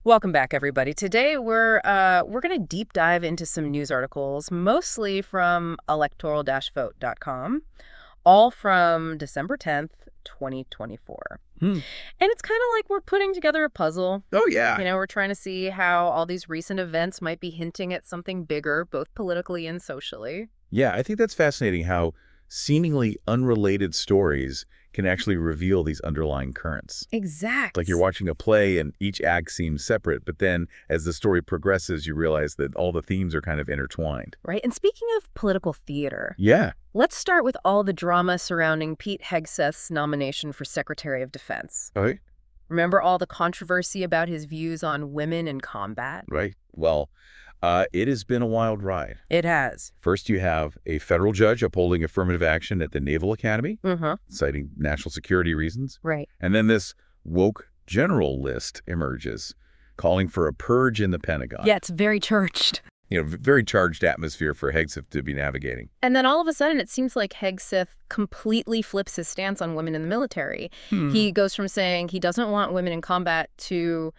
Welcome back, everybody. Today we're going to deep dive into some news articles, mostly from electoral-vote.com, all from December 10th, 2024. Hmm. And it's kind of like we're putting together a puzzle. Oh, yeah. We're trying to see how all these recent events might be hinting at something bigger, both politically and socially. Yeah, I think that's fascinating how seemingly unrelated stories can actually reveal these underlying currents. Exactly. Like you're watching a play and each act seems separate, but then as the story progresses, you realize that all the themes are kind of intertwined. Right. And speaking of political theater, Yeah. let's start with all the drama surrounding Pete Hegseth's nomination for Secretary of Defense. Okay. Remember all the controversy about his views on women in combat? Right. Well, it has been a wild ride. It has. First, you have a federal judge upholding affirmative action at the Naval Academy, Mm-hmm. citing national security reasons. Right. And then this woke general list emerges, calling for a purge in the Pentagon. Yeah, it's very churched. Very charged atmosphere for Hegseth to be navigating. And then all of a sudden, it seems like Hegseth completely flips his stance on women in the military. He goes from saying he doesn't want women in combat to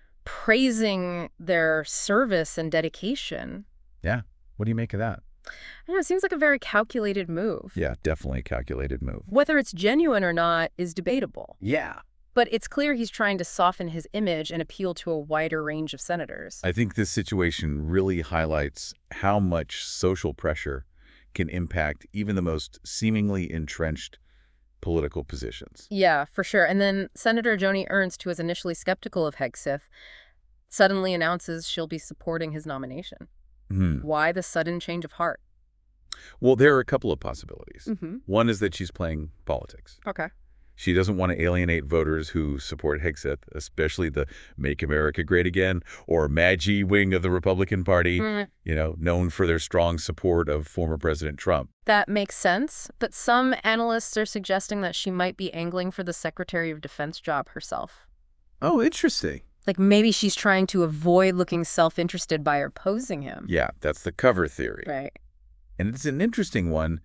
praising their service and dedication. Yeah. What do you make of that? I know, it seems like a very calculated move. Yeah, definitely a calculated move. Whether it's genuine or not is debatable. Yeah. But it's clear he's trying to soften his image and appeal to a wider range of senators. I think this situation really highlights how much social pressure can impact even the most seemingly entrenched political positions. Yeah, for sure. And then Senator Joni Ernst, who was initially skeptical of Hegseth, suddenly announces she'll be supporting his nomination. Why the sudden change of heart? Well, there are a couple of possibilities. Mm-hmm. One is that she's playing politics. Okay. She doesn't want to alienate voters who support Hegseth, especially the Make America Great Again or MAGI wing of the Republican Party, known for their strong support of former President Trump. That makes sense, but some analysts are suggesting that she might be angling for the Secretary of Defense job herself. Oh, interesting. Like maybe she's trying to avoid looking self-interested by opposing him. Yeah, that's the cover theory. Right. And it's an interesting one.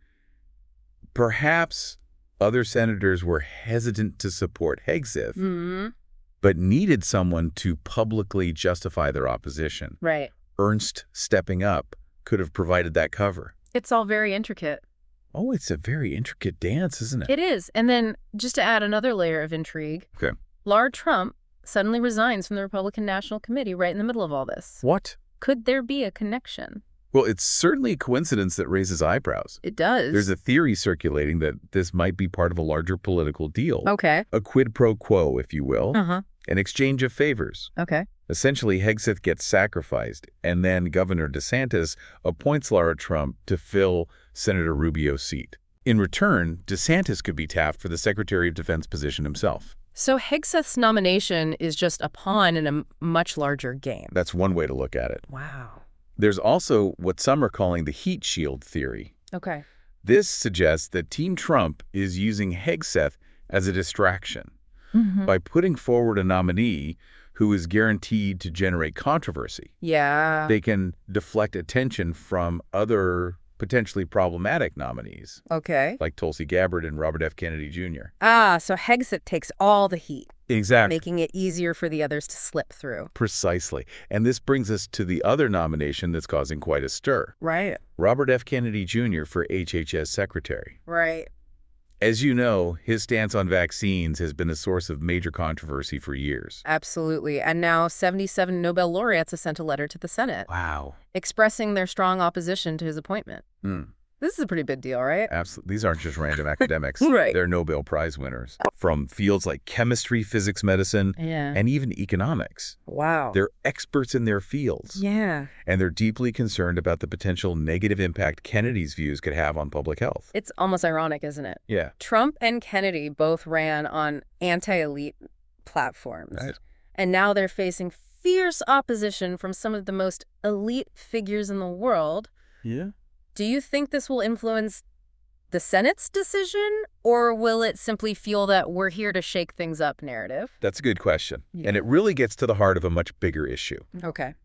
Perhaps other senators were hesitant to support Hegseth, but needed someone to publicly justify their opposition. Right. Ernst stepping up could have provided that cover. It's all very intricate. Oh, it's a very intricate dance, isn't it? It is. And then just to add another layer of intrigue, Okay. Laura Trump suddenly resigns from the Republican National Committee right in the middle of all this. What? Could there be a connection? Well, it's certainly a coincidence that raises eyebrows. It does. There's a theory circulating that this might be part of a larger political deal. Okay. A quid pro quo, if you will. Uh-huh. An exchange of favors. Okay. Essentially, Hegseth gets sacrificed, and then Governor DeSantis appoints Laura Trump to fill Senator Rubio's seat. In return, DeSantis could be tapped for the Secretary of Defense position himself. So Hegseth's nomination is just a pawn in a much larger game. That's one way to look at it. Wow. There's also what some are calling the heat shield theory. Okay. This suggests that Team Trump is using Hegseth as a distraction. By putting forward a nominee who is guaranteed to generate controversy. Yeah. They can deflect attention from other potentially problematic nominees, Okay. like Tulsi Gabbard and Robert F. Kennedy Jr. So Hegseth takes all the heat, Exactly. making it easier for the others to slip through. Precisely. And this brings us to the other nomination that's causing quite a stir. Right. Robert F. Kennedy Jr. for HHS Secretary. Right. As you know, his stance on vaccines has been a source of major controversy for years. Absolutely. And now 77 Nobel laureates have sent a letter to the Senate Wow. expressing their strong opposition to his appointment. This is a pretty big deal, right? Absolutely. These aren't just random academics. Right. They're Nobel Prize winners from fields like chemistry, physics, medicine, Yeah. and even economics. Wow. They're experts in their fields. Yeah. And they're deeply concerned about the potential negative impact Kennedy's views could have on public health. It's almost ironic, isn't it? Yeah. Trump and Kennedy both ran on anti-elite platforms. Right. And now they're facing fierce opposition from some of the most elite figures in the world. Yeah. Do you think this will influence the Senate's decision, or will it simply feel that we're here to shake things up narrative? That's a good question. Yeah. And it really gets to the heart of a much bigger issue. Okay.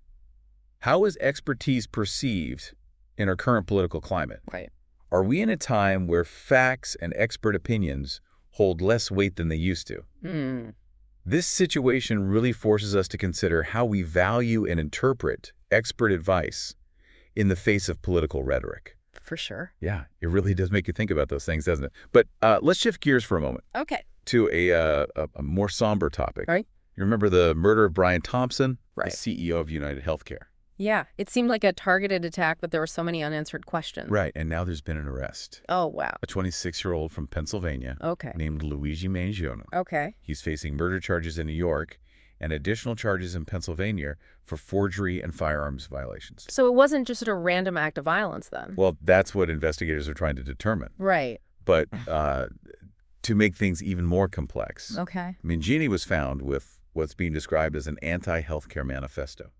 How is expertise perceived in our current political climate? Right. Are we in a time where facts and expert opinions hold less weight than they used to? This situation really forces us to consider how we value and interpret expert advice in the face of political rhetoric. For sure. Yeah, it really does make you think about those things, doesn't it? But let's shift gears for a moment Okay. to a more somber topic. Right. You remember the murder of Brian Thompson, Right. the CEO of United Healthcare? Yeah, it seemed like a targeted attack, but there were so many unanswered questions. Right, and now there's been an arrest. Oh, wow. A 26-year-old from Pennsylvania Okay. named Luigi Mangione. Okay. He's facing murder charges in New York and additional charges in Pennsylvania for forgery and firearms violations. So it wasn't just a random act of violence then? Well, that's what investigators are trying to determine. Right. But to make things even more complex, Okay. Mangione was found with what's being described as an anti-healthcare manifesto.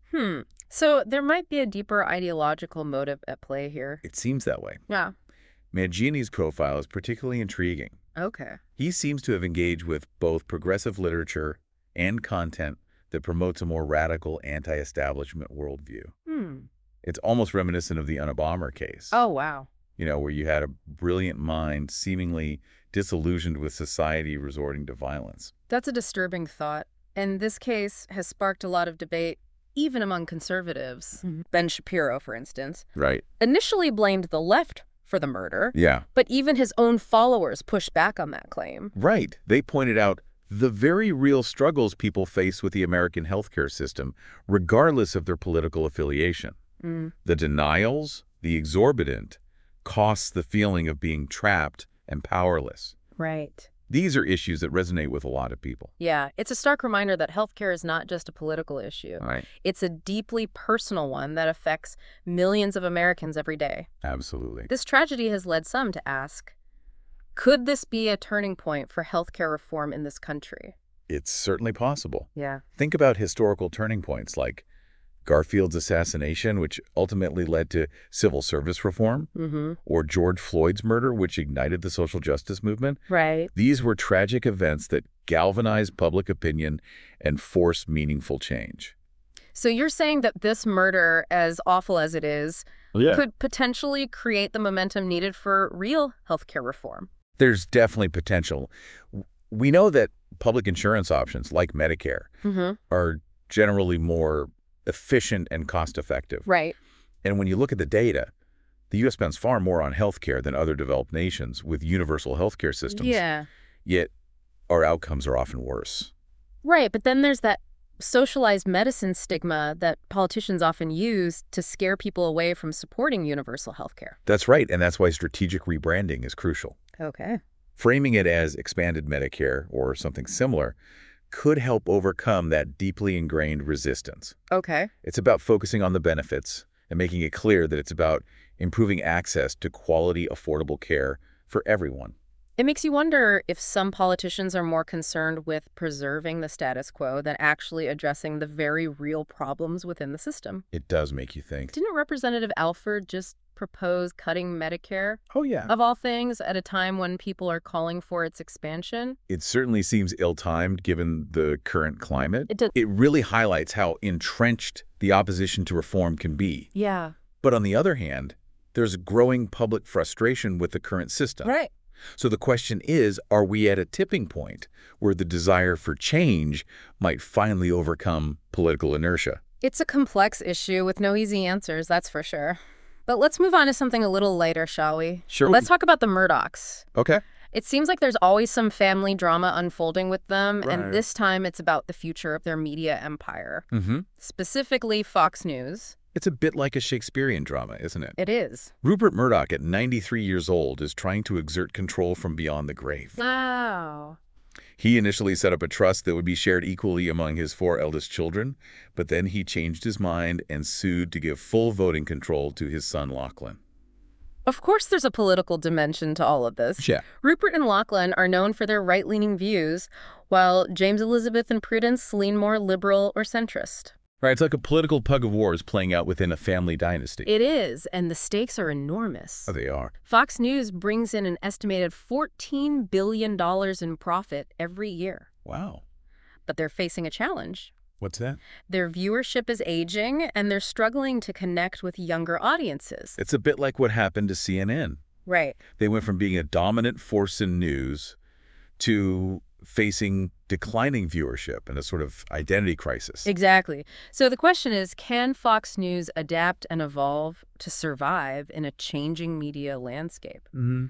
So there might be a deeper ideological motive at play here. It seems that way. Yeah. Mangione's profile is particularly intriguing. Okay. He seems to have engaged with both progressive literature and content that promotes a more radical anti-establishment worldview. It's almost reminiscent of the Unabomber case. Oh, wow. You know, where you had a brilliant mind seemingly disillusioned with society resorting to violence. That's a disturbing thought. And this case has sparked a lot of debate, even among conservatives. Ben Shapiro, for instance, Right. initially blamed the left for the murder, Yeah. but even his own followers pushed back on that claim. Right. They pointed out the very real struggles people face with the American healthcare system, regardless of their political affiliation. The denials, the exorbitant, costs, the feeling of being trapped and powerless. Right. These are issues that resonate with a lot of people. Yeah, it's a stark reminder that healthcare is not just a political issue. Right. It's a deeply personal one that affects millions of Americans every day. Absolutely. This tragedy has led some to ask, could this be a turning point for healthcare reform in this country? It's certainly possible. Yeah. Think about historical turning points like Garfield's assassination, which ultimately led to civil service reform, or George Floyd's murder, which ignited the social justice movement. Right. These were tragic events that galvanized public opinion and forced meaningful change. So you're saying that this murder, as awful as it is, could potentially create the momentum needed for real healthcare reform? There's definitely potential. We know that public insurance options like Medicare are generally more efficient and cost-effective. Right. And when you look at the data, the U.S. spends far more on healthcare than other developed nations with universal healthcare systems. Yeah. Yet our outcomes are often worse. Right, but then there's that socialized medicine stigma that politicians often use to scare people away from supporting universal healthcare. That's right, and that's why strategic rebranding is crucial. Okay. Framing it as expanded Medicare or something similar could help overcome that deeply ingrained resistance. Okay. It's about focusing on the benefits and making it clear that it's about improving access to quality, affordable care for everyone. It makes you wonder if some politicians are more concerned with preserving the status quo than actually addressing the very real problems within the system. It does make you think. Didn't Representative Alford just propose cutting Medicare, Oh, yeah. of all things, at a time when people are calling for its expansion? It certainly seems ill-timed given the current climate. It does. It really highlights how entrenched the opposition to reform can be. Yeah. But on the other hand, there's growing public frustration with the current system. Right. So the question is, are we at a tipping point where the desire for change might finally overcome political inertia? It's a complex issue with no easy answers, that's for sure. But let's move on to something a little lighter, shall we? Sure. Let's talk about the Murdochs. Okay. It seems like there's always some family drama unfolding with them, Right. and this time it's about the future of their media empire. Mm-hmm. Specifically, Fox News. It's a bit like a Shakespearean drama, isn't it? It is. Rupert Murdoch, at 93 years old, is trying to exert control from beyond the grave. Wow. He initially set up a trust that would be shared equally among his 4 eldest children, but then he changed his mind and sued to give full voting control to his son Lachlan. Of course there's a political dimension to all of this. Yeah. Rupert and Lachlan are known for their right-leaning views, while James, Elizabeth, and Prudence lean more liberal or centrist. Right, it's like a political tug of war is playing out within a family dynasty. It is, and the stakes are enormous. Oh, they are. Fox News brings in an estimated $14 billion in profit every year. Wow. But they're facing a challenge. What's that? Their viewership is aging, and they're struggling to connect with younger audiences. It's a bit like what happened to CNN. Right. They went from being a dominant force in news to facing declining viewership and a sort of identity crisis. Exactly. So the question is, can Fox News adapt and evolve to survive in a changing media landscape?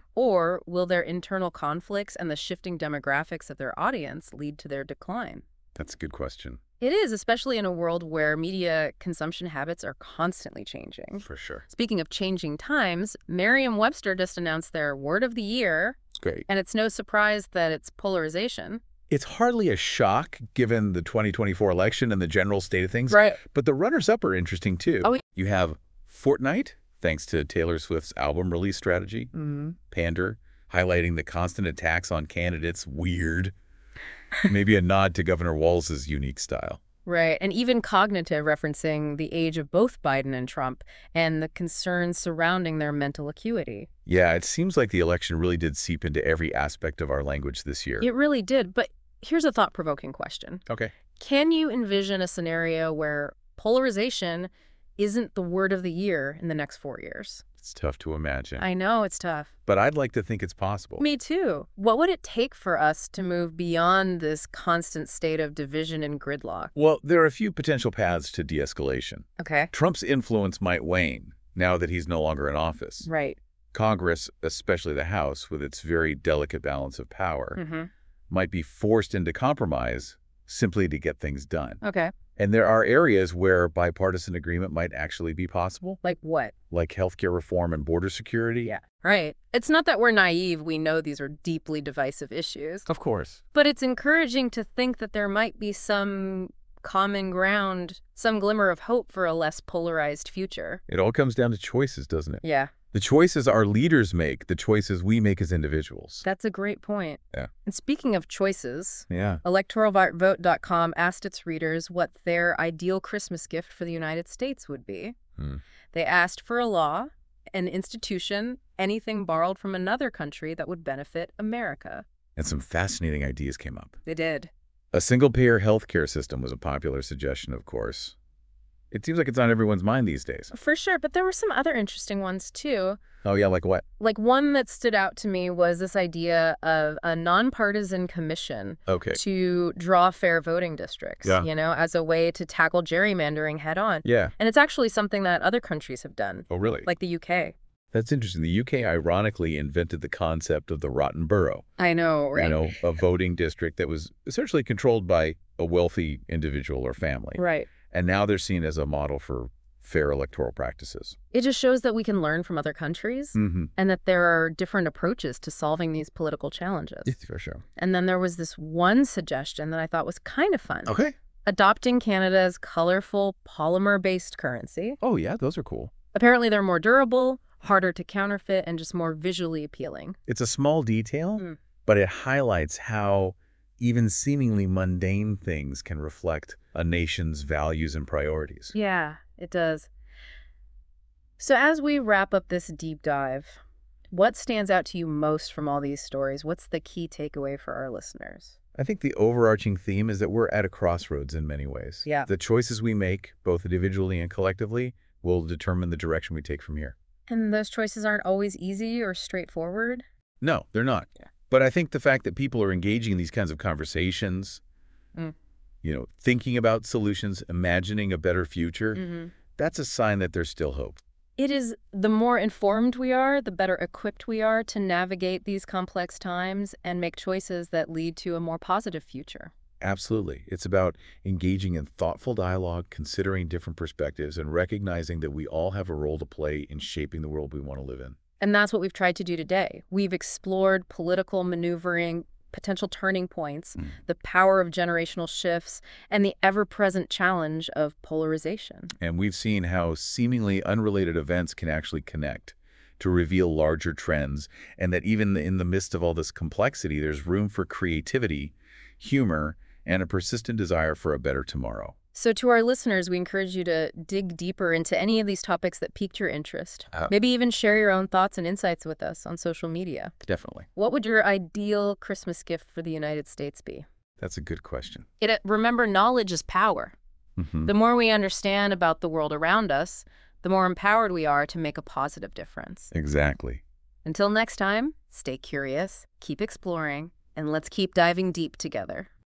Or will their internal conflicts and the shifting demographics of their audience lead to their decline? That's a good question. It is, especially in a world where media consumption habits are constantly changing. For sure. Speaking of changing times, Merriam-Webster just announced their word of the year, It's great. and it's no surprise that it's polarization. It's hardly a shock given the 2024 election and the general state of things. Right. But the runners-up are interesting, too. Oh, yeah. You have Fortnite, thanks to Taylor Swift's album release strategy. Pander, highlighting the constant attacks on candidates. Weird. Maybe a nod to Governor Walz's unique style. Right, and even Cognitive referencing the age of both Biden and Trump and the concerns surrounding their mental acuity. Yeah, it seems like the election really did seep into every aspect of our language this year. It really did, but here's a thought-provoking question. Okay. Can you envision a scenario where polarization isn't the word of the year in the next 4 years? It's tough to imagine. I know, it's tough. But I'd like to think it's possible. Me too. What would it take for us to move beyond this constant state of division and gridlock? Well, there are a few potential paths to de-escalation. Okay. Trump's influence might wane now that he's no longer in office. Right. Congress, especially the House, with its very delicate balance of power, might be forced into compromise simply to get things done. Okay. And there are areas where bipartisan agreement might actually be possible. Like what? Like healthcare reform and border security. Yeah. Right. It's not that we're naive. We know these are deeply divisive issues. Of course. But it's encouraging to think that there might be some common ground, some glimmer of hope for a less polarized future. It all comes down to choices, doesn't it? Yeah. The choices our leaders make, the choices we make as individuals. That's a great point. Yeah. And speaking of choices, Yeah. electoralvote.com asked its readers what their ideal Christmas gift for the United States would be. They asked for a law, an institution, anything borrowed from another country that would benefit America. And some fascinating ideas came up. They did. A single-payer healthcare system was a popular suggestion, of course. It seems like it's on everyone's mind these days. For sure, but there were some other interesting ones, too. Oh, yeah, like what? Like one that stood out to me was this idea of a nonpartisan commission to draw fair voting districts, you know, as a way to tackle gerrymandering head on. Yeah. And it's actually something that other countries have done. Oh, really? Like the UK. That's interesting. The UK ironically invented the concept of the rotten borough. I know, right? You know, a voting district that was essentially controlled by a wealthy individual or family. Right. And now they're seen as a model for fair electoral practices. It just shows that we can learn from other countries and that there are different approaches to solving these political challenges. Yes, for sure. And then there was this one suggestion that I thought was kind of fun. Okay. Adopting Canada's colorful polymer-based currency. Oh, yeah, those are cool. Apparently they're more durable, harder to counterfeit, and just more visually appealing. It's a small detail, but it highlights how even seemingly mundane things can reflect a nation's values and priorities. Yeah, it does. So as we wrap up this deep dive, what stands out to you most from all these stories? What's the key takeaway for our listeners? I think the overarching theme is that we're at a crossroads in many ways. Yeah. The choices we make, both individually and collectively, will determine the direction we take from here. And those choices aren't always easy or straightforward? No, they're not. Yeah. But I think the fact that people are engaging in these kinds of conversations, you know, thinking about solutions, imagining a better future, that's a sign that there's still hope. It is. The more informed we are, the better equipped we are to navigate these complex times and make choices that lead to a more positive future. Absolutely. It's about engaging in thoughtful dialogue, considering different perspectives, and recognizing that we all have a role to play in shaping the world we want to live in. And that's what we've tried to do today. We've explored political maneuvering, potential turning points, the power of generational shifts, and the ever-present challenge of polarization. And we've seen how seemingly unrelated events can actually connect to reveal larger trends, and that even in the midst of all this complexity, there's room for creativity, humor, and a persistent desire for a better tomorrow. So to our listeners, we encourage you to dig deeper into any of these topics that piqued your interest. Maybe even share your own thoughts and insights with us on social media. Definitely. What would your ideal Christmas gift for the United States be? That's a good question. Remember, knowledge is power. The more we understand about the world around us, the more empowered we are to make a positive difference. Exactly. Until next time, stay curious, keep exploring, and let's keep diving deep together.